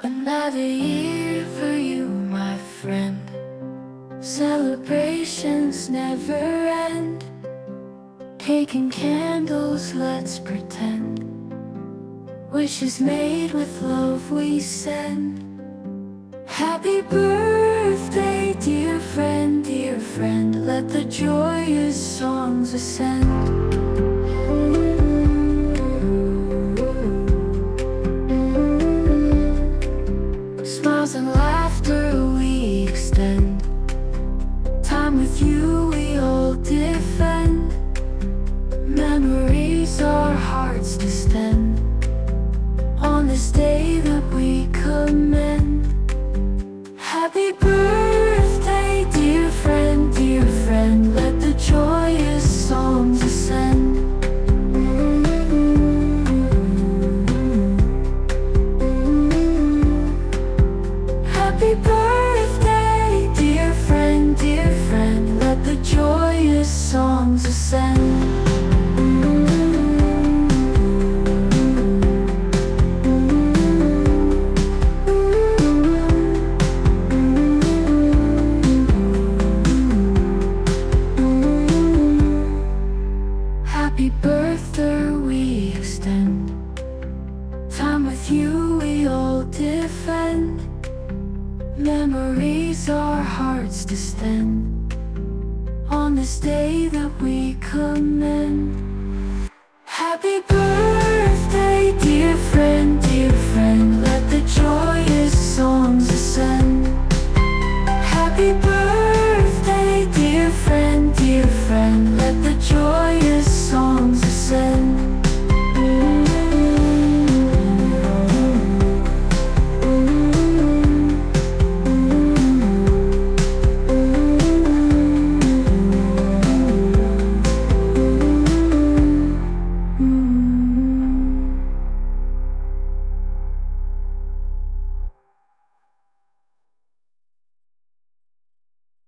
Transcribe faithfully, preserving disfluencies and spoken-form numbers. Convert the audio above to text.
Another year for you, my friend. Celebrations never end. Taking candles, let's pretend. Wishes made with love we send. Happy birthday, dear friend, dear friend. Let the joyous songs ascend. Smiles and laughter we extend. Time with you we all defend. Memories our hearts distend. On this day that we commend. Happy birthday, dear friend, dear friend. Let the joyous songs ascend. Happy birthday, dear friend, dear friend. Let the joyous songs ascend. Happy birthday we extend. Time with you we all defend. Memories our hearts distend. On this day that we commend. Happy birthday.